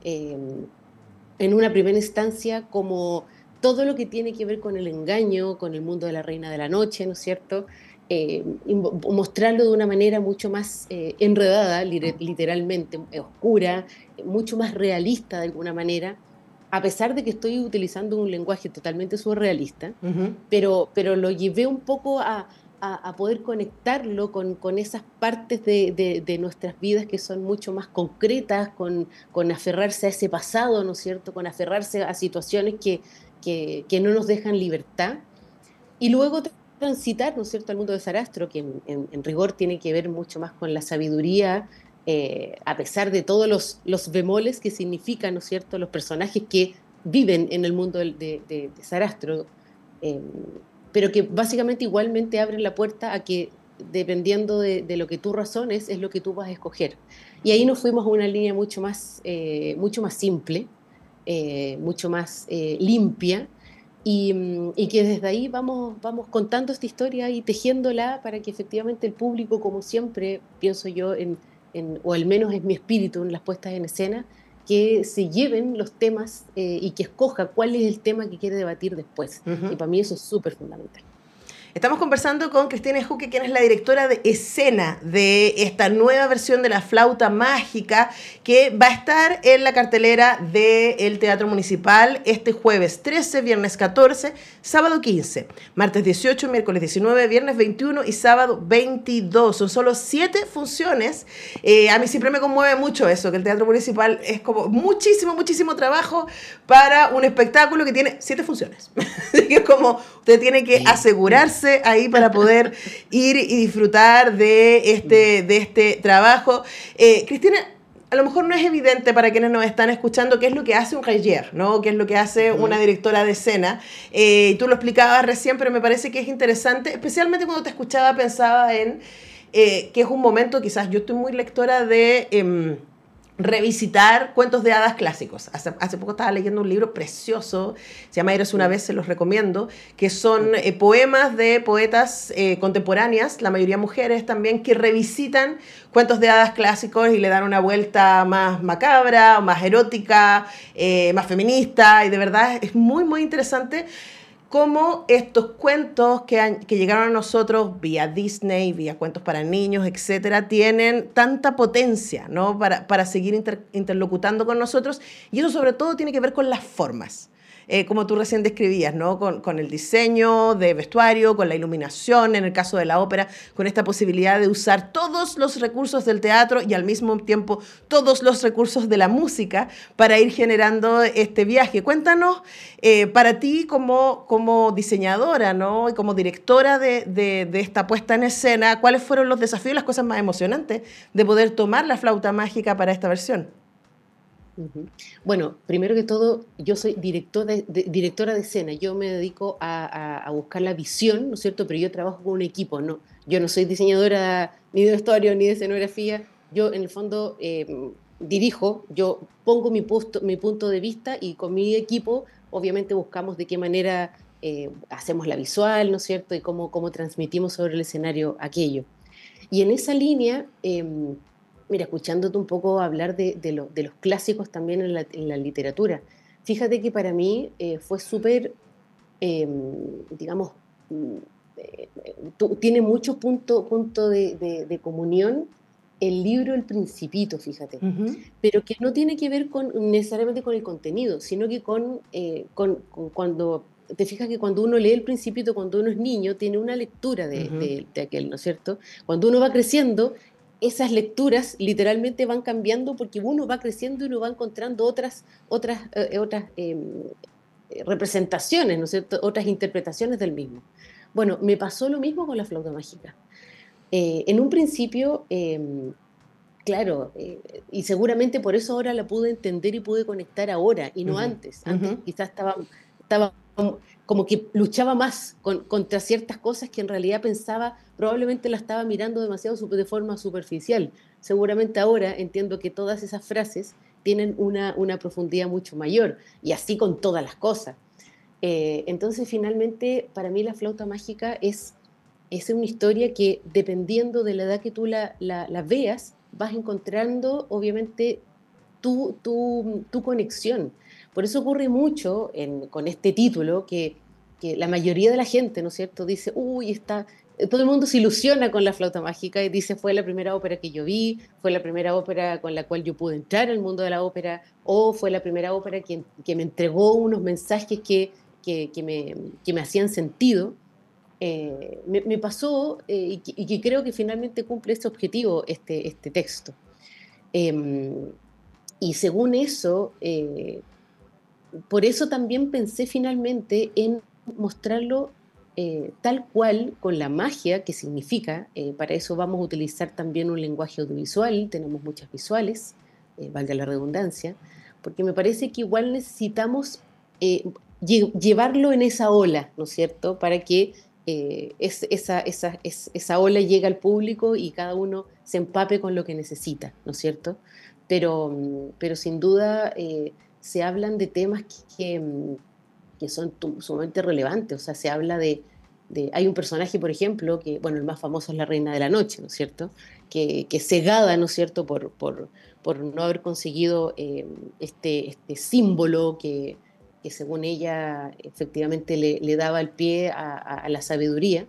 en una primera instancia como todo lo que tiene que ver con el engaño, con el mundo de la Reina de la Noche, ¿no es cierto? Mostrarlo de una manera mucho más enredada, literalmente, oscura, mucho más realista de alguna manera, a pesar de que estoy utilizando un lenguaje totalmente surrealista, pero lo llevé un poco a poder conectarlo con esas partes de nuestras vidas que son mucho más concretas, con aferrarse a ese pasado, ¿no es cierto?, con aferrarse a situaciones que no nos dejan libertad, y luego transitar, ¿no es cierto?, al mundo de Sarastro, que en rigor tiene que ver mucho más con la sabiduría, a pesar de todos los bemoles que significan, ¿no es cierto?, los personajes que viven en el mundo de Sarastro, pero que básicamente igualmente abren la puerta a que, dependiendo de lo que tú razones, es lo que tú vas a escoger. Y ahí nos fuimos a una línea mucho más simple, mucho más limpia, y que desde ahí vamos contando esta historia y tejiéndola para que efectivamente el público, como siempre, pienso yo, o al menos es mi espíritu en las puestas en escena, que se lleven los temas y que escoja cuál es el tema que quiere debatir después. Y para mí eso es súper fundamental. Estamos conversando con Cristina Ejuke, quien es la directora de escena de esta nueva versión de la flauta mágica, que va a estar en la cartelera del Teatro Municipal este jueves 13, viernes 14, sábado 15, martes 18, miércoles 19, viernes 21 y sábado 22. Son solo 7 funciones. A mí siempre me conmueve mucho eso, que el Teatro Municipal es como muchísimo trabajo para un espectáculo que tiene 7 funciones. Así que es como usted tiene que asegurarse ahí para poder ir y disfrutar de este trabajo. Cristina, a lo mejor no es evidente para quienes nos están escuchando qué es lo que hace un regier, ¿no? Qué es lo que hace una directora de escena. Tú lo explicabas recién, pero me parece que es interesante, especialmente cuando te escuchaba, pensaba en que es un momento, quizás yo estoy muy lectora de revisitar cuentos de hadas clásicos. Hace poco estaba leyendo un libro precioso, se llama Eres una vez, se los recomiendo, que son poemas de poetas contemporáneas, la mayoría mujeres también, que revisitan cuentos de hadas clásicos y le dan una vuelta más macabra, más erótica, más feminista, y de verdad es muy interesante cómo estos cuentos que llegaron a nosotros vía Disney, vía cuentos para niños, etcétera, tienen tanta potencia, ¿no?, para seguir interlocutando con nosotros, y eso sobre todo tiene que ver con las formas. como tú recién describías, ¿no? Con el diseño de vestuario, con la iluminación, en el caso de la ópera, con esta posibilidad de usar todos los recursos del teatro y al mismo tiempo todos los recursos de la música para ir generando este viaje. Cuéntanos, para ti como diseñadora, ¿no? Y como directora de esta puesta en escena, ¿cuáles fueron los desafíos, las cosas más emocionantes de poder tomar la flauta mágica para esta versión? Ujú. Bueno, primero que todo, yo soy directora de escena. Yo me dedico a buscar la visión, ¿no es cierto? Pero yo trabajo con un equipo, ¿no? Yo no soy diseñadora ni de vestuario ni de escenografía. Yo, en el fondo, dirijo, yo pongo mi punto de vista y con mi equipo, obviamente, buscamos de qué manera hacemos la visual, ¿no es cierto? Y cómo transmitimos sobre el escenario aquello. Y en esa línea, mira, escuchándote un poco hablar de los clásicos también en la literatura, fíjate que para mí fue súper, digamos, tiene mucho punto de comunión el libro El Principito, fíjate, pero que no tiene que ver necesariamente con el contenido, sino que con cuando... Te fijas que cuando uno lee El Principito, cuando uno es niño, tiene una lectura de aquel, ¿no es cierto? Cuando uno va creciendo, esas lecturas literalmente van cambiando porque uno va creciendo y uno va encontrando otras representaciones, ¿no es cierto? Otras interpretaciones del mismo. Bueno, me pasó lo mismo con la flauta mágica. En un principio, claro, y seguramente por eso ahora la pude entender y pude conectar ahora y no antes. Antes quizás estaba como que luchaba más contra ciertas cosas que en realidad pensaba, probablemente la estaba mirando demasiado de forma superficial. Seguramente ahora entiendo que todas esas frases tienen una profundidad mucho mayor, y así con todas las cosas. Entonces, finalmente, para mí la flauta mágica es una historia que, dependiendo de la edad que tú la veas, vas encontrando, obviamente, tu conexión. Por eso ocurre mucho con este título que la mayoría de la gente, ¿no es cierto?, dice, uy, todo el mundo se ilusiona con la flauta mágica y dice, fue la primera ópera que yo vi, fue la primera ópera con la cual yo pude entrar al mundo de la ópera, o fue la primera ópera que me entregó unos mensajes que me hacían sentido. Me pasó, y que creo que finalmente cumple este objetivo, este texto. Y según eso, por eso también pensé finalmente en mostrarlo tal cual, con la magia que significa. Para eso vamos a utilizar también un lenguaje audiovisual, tenemos muchas visuales, valga la redundancia, porque me parece que igual necesitamos llevarlo en esa ola, ¿no es cierto?, para que esa ola llegue al público y cada uno se empape con lo que necesita, ¿no es cierto? Pero sin duda se hablan de temas que son sumamente relevantes. O sea, se habla hay un personaje, por ejemplo, que, bueno, el más famoso es la Reina de la Noche, ¿no es cierto?, que cegada, ¿no es cierto?, por no haber conseguido este símbolo que según ella efectivamente le daba el pie a la sabiduría,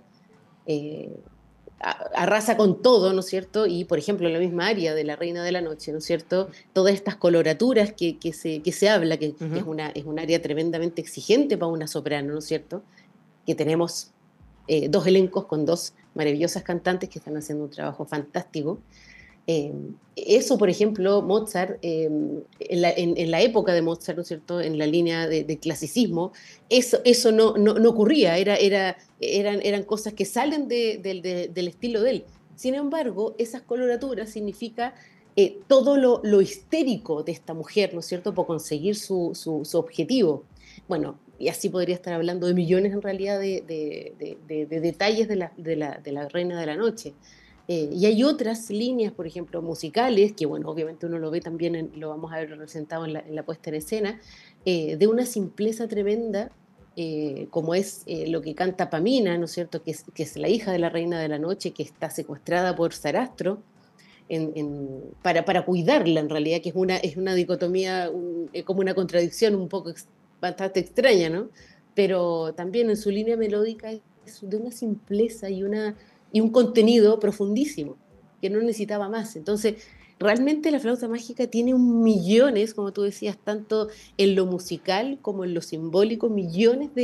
arrasa con todo, ¿no es cierto? Y, por ejemplo, en la misma área de la Reina de la Noche, ¿no es cierto?, todas estas coloraturas que se habla, que es un área tremendamente exigente para una soprano, ¿no es cierto?, que tenemos dos elencos con dos maravillosas cantantes que están haciendo un trabajo fantástico. Eso, por ejemplo, Mozart, en la época de Mozart, ¿no es cierto?, en la línea de clasicismo, eso no ocurría, eran cosas que salen del estilo de él. Sin embargo, esas coloraturas significa todo lo histérico de esta mujer, ¿no es cierto?, por conseguir su objetivo. Bueno, y así podría estar hablando de millones en realidad de detalles de la Reina de la Noche. Y hay otras líneas, por ejemplo, musicales, que, bueno, obviamente uno lo ve también, lo vamos a ver representado en la puesta en escena, de una simpleza tremenda, como es lo que canta Pamina, ¿no es cierto?, que es la hija de la Reina de la Noche, que está secuestrada por Sarastro para cuidarla, en realidad, que es una dicotomía, como una contradicción un poco bastante extraña, ¿no? Pero también en su línea melódica es de una simpleza y un contenido profundísimo, que no necesitaba más. Entonces, realmente la flauta mágica tiene millones, como tú decías, tanto en lo musical como en lo simbólico, millones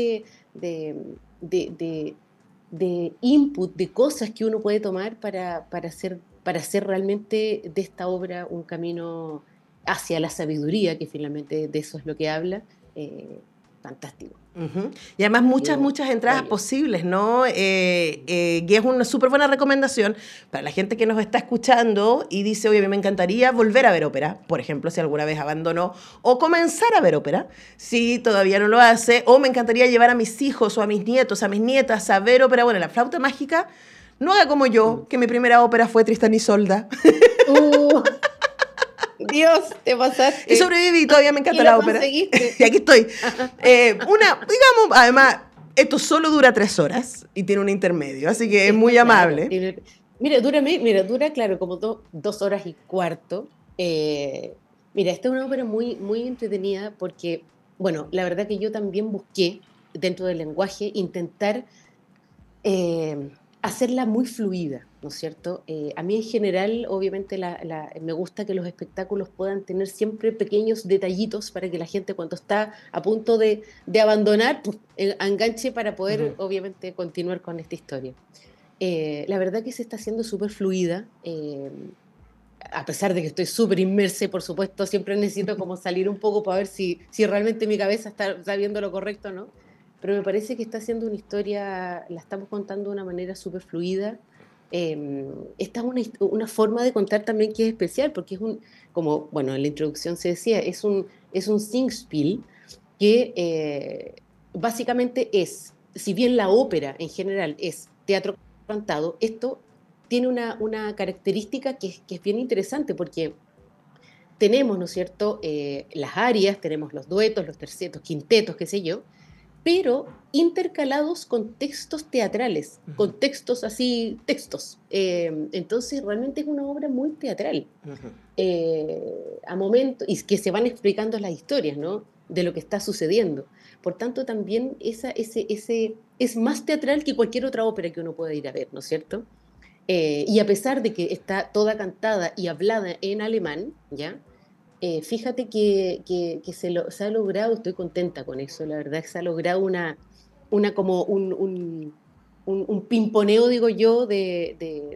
de input, de cosas que uno puede tomar para hacer realmente de esta obra un camino hacia la sabiduría, que finalmente de eso es lo que habla. Fantástico. Uh-huh. Y además muchas entradas posibles, ¿no? Y es una súper buena recomendación para la gente que nos está escuchando y dice, oye, a mí me encantaría volver a ver ópera, por ejemplo, si alguna vez abandonó, o comenzar a ver ópera, si todavía no lo hace, o me encantaría llevar a mis hijos o a mis nietos, a mis nietas a ver ópera. Bueno, la flauta mágica, no haga como yo, que mi primera ópera fue Tristán y Isolda. Dios, te pasaste. Y sobreviví, todavía me encanta la ópera. Y aquí estoy. Digamos, además, esto solo dura 3 horas y tiene un intermedio, así que es muy amable. Dura, claro, como 2 horas y cuarto. Mira, esta es una ópera muy, muy entretenida porque, bueno, la verdad que yo también busqué, dentro del lenguaje, intentar hacerla muy fluida, ¿no es cierto? A mí en general, obviamente, me gusta que los espectáculos puedan tener siempre pequeños detallitos para que la gente, cuando está a punto de abandonar, pues, enganche para poder, obviamente, continuar con esta historia. La verdad que se está haciendo súper fluida, a pesar de que estoy súper inmersa, por supuesto, siempre necesito como salir un poco para ver si realmente mi cabeza está viendo lo correcto o no. Pero me parece que está haciendo una historia, la estamos contando de una manera súper fluida. Esta es una forma de contar también que es especial, porque es como, bueno, en la introducción se decía, es un Singspiel que básicamente es, si bien la ópera en general es teatro cantado, esto tiene una característica que es bien interesante, porque tenemos, ¿no es cierto?, las arias, tenemos los duetos, los tercetos, quintetos, qué sé yo, pero intercalados con textos teatrales, con textos así, textos. Entonces realmente es una obra muy teatral. A momentos, y que se van explicando las historias, ¿no?, de lo que está sucediendo. Por tanto, también es más teatral que cualquier otra ópera que uno pueda ir a ver, ¿no es cierto? Y a pesar de que está toda cantada y hablada en alemán, ¿ya?, fíjate que se ha logrado, estoy contenta con eso, la verdad que se ha logrado como un pimponeo, digo yo, de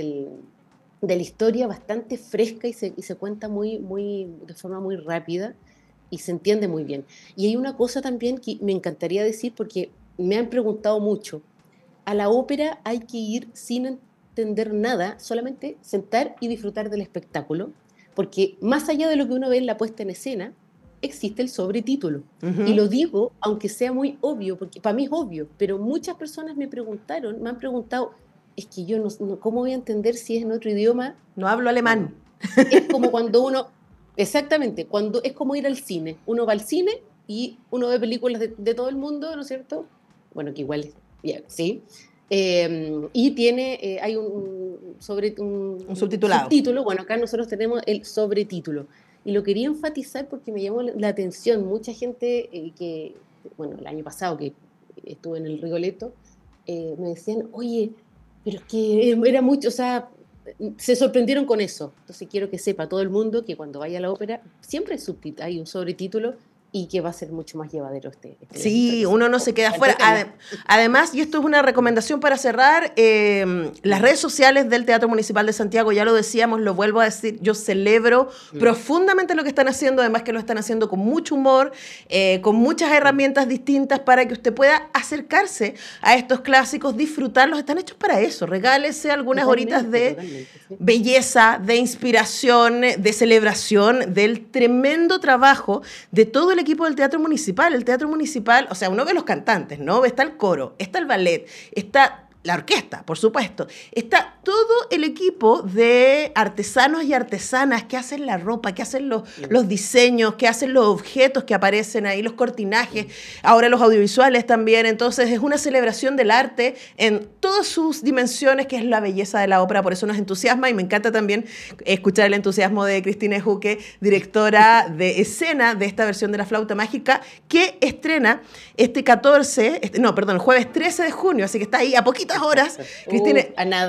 la historia bastante fresca y se cuenta de forma muy rápida y se entiende muy bien. Y hay una cosa también que me encantaría decir, porque me han preguntado mucho, a la ópera hay que ir sin entender nada, solamente sentar y disfrutar del espectáculo, porque más allá de lo que uno ve en la puesta en escena, existe el sobretítulo. Y lo digo, aunque sea muy obvio, porque para mí es obvio, pero muchas personas me han preguntado, es que yo no ¿cómo voy a entender si es en otro idioma? No hablo alemán. Es como cuando uno, exactamente, es como ir al cine. Uno va al cine y uno ve películas de todo el mundo, ¿no es cierto? Bueno, que igual, sí. Y hay un subtítulo. Bueno, acá nosotros tenemos el sobretítulo y lo quería enfatizar porque me llamó la atención. Mucha gente el año pasado que estuve en el Rigoletto, me decían, oye, pero es que era mucho, o sea, se sorprendieron con eso. Entonces quiero que sepa todo el mundo que cuando vaya a la ópera siempre hay un sobretítulo y que va a ser mucho más llevadero Sí, uno no se queda fuera. Además, y esto es una recomendación para cerrar, las redes sociales del Teatro Municipal de Santiago, ya lo decíamos, lo vuelvo a decir, yo celebro profundamente lo que están haciendo, además que lo están haciendo con mucho humor, con muchas herramientas distintas para que usted pueda acercarse a estos clásicos, disfrutarlos, están hechos para eso, regálese algunas horitas de belleza, de inspiración, de celebración, del tremendo trabajo de todo el equipo del Teatro Municipal. El Teatro Municipal, o sea, uno ve los cantantes, ¿no? Está el coro, está el ballet, está la orquesta, por supuesto. Está todo el equipo de artesanos y artesanas que hacen la ropa, que hacen los diseños, que hacen los objetos que aparecen ahí, los cortinajes, ahora los audiovisuales también. Entonces es una celebración del arte en todas sus dimensiones, que es la belleza de la ópera. Por eso nos entusiasma y me encanta también escuchar el entusiasmo de Cristina Ejuque, directora de escena de esta versión de La Flauta Mágica, que estrena jueves 13 de junio, así que está ahí a poquitas horas. A nada.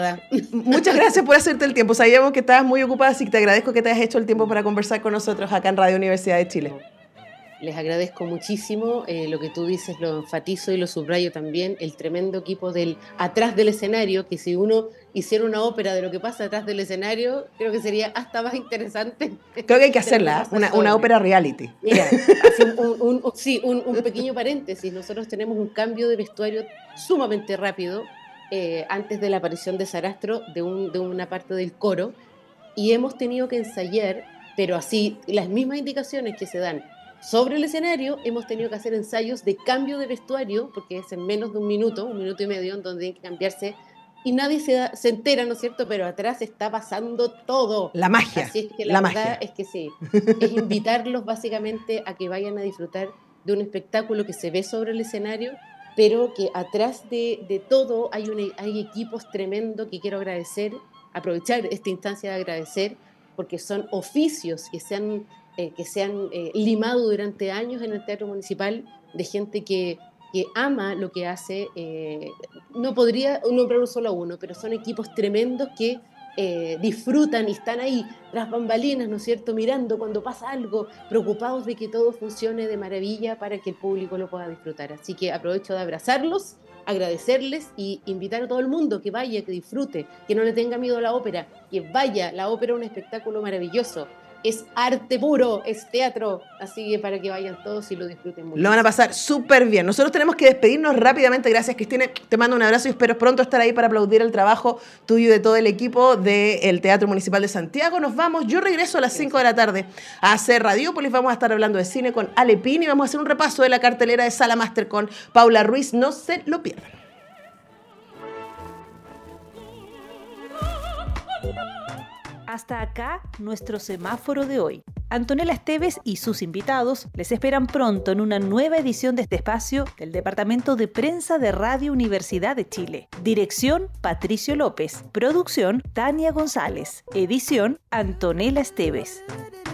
Muchas gracias por hacerte el tiempo. Sabíamos que estabas muy ocupada, así que te agradezco que te hayas hecho el tiempo para conversar con nosotros acá en Radio Universidad de Chile. Les agradezco muchísimo lo que tú dices, lo enfatizo y lo subrayo también, el tremendo equipo del atrás del escenario, que si uno hiciera una ópera de lo que pasa atrás del escenario, creo que sería hasta más interesante. Creo que hay que hacerla, una ópera reality. Mira, así un pequeño paréntesis, nosotros tenemos un cambio de vestuario sumamente rápido antes de la aparición de Sarastro, de una parte del coro, y hemos tenido que ensayar, pero así, las mismas indicaciones que se dan sobre el escenario, hemos tenido que hacer ensayos de cambio de vestuario, porque es en menos de un minuto y medio, en donde hay que cambiarse, y nadie se entera, ¿no es cierto? Pero atrás está pasando todo. La magia. Así es que la verdad es que sí, es invitarlos básicamente a que vayan a disfrutar de un espectáculo que se ve sobre el escenario, pero que atrás de todo hay equipos tremendos que quiero agradecer, aprovechar esta instancia de agradecer, porque son oficios que se han limado durante años en el Teatro Municipal, de gente que ama lo que hace. No podría nombrar solo a uno, pero son equipos tremendos que disfrutan y están ahí tras bambalinas, ¿no es cierto?, mirando cuando pasa algo, preocupados de que todo funcione de maravilla para que el público lo pueda disfrutar. Así que aprovecho de abrazarlos, agradecerles y invitar a todo el mundo que vaya, que disfrute, que no le tenga miedo a la ópera, que vaya. La ópera es un espectáculo maravilloso. Es arte puro, es teatro, así que para que vayan todos y lo disfruten mucho. Lo van a pasar súper bien. Nosotros tenemos que despedirnos rápidamente. Gracias, Cristina. Te mando un abrazo y espero pronto estar ahí para aplaudir el trabajo tuyo y de todo el equipo del Teatro Municipal de Santiago. Nos vamos. Yo regreso a las 5 de la tarde a hacer Radiópolis. Vamos a estar hablando de cine con Ale Pini y vamos a hacer un repaso de la cartelera de Sala Máster con Paula Ruiz. No se lo pierdan. Hasta acá nuestro semáforo de hoy. Antonella Esteves y sus invitados les esperan pronto en una nueva edición de este espacio del Departamento de Prensa de Radio Universidad de Chile. Dirección, Patricio López. Producción, Tania González. Edición, Antonella Esteves.